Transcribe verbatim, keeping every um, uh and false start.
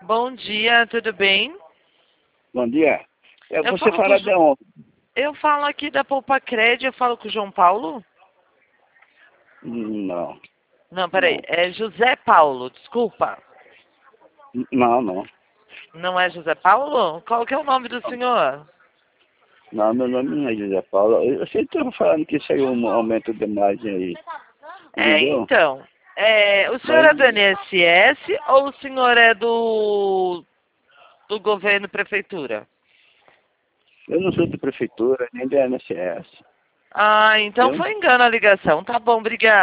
Bom dia, tudo bem? Bom dia. É, Eu você falo fala com de onde? Eu falo aqui da Poupa Cred, eu falo com o João Paulo? Não, Não, peraí, não. é José Paulo, desculpa. Não, não. Não é José Paulo? Qual que é o nome do senhor? Não, meu nome não é José Paulo. Eu sei que estava falando que saiu um aumento de margem aí. É, Entendeu? então, é, o senhor Mas é do I N S S ou o senhor é do, do governo prefeitura? eu não sou de prefeitura, nem da I N S S. Ah, então Viu? foi engano a ligação. Tá bom, obrigada.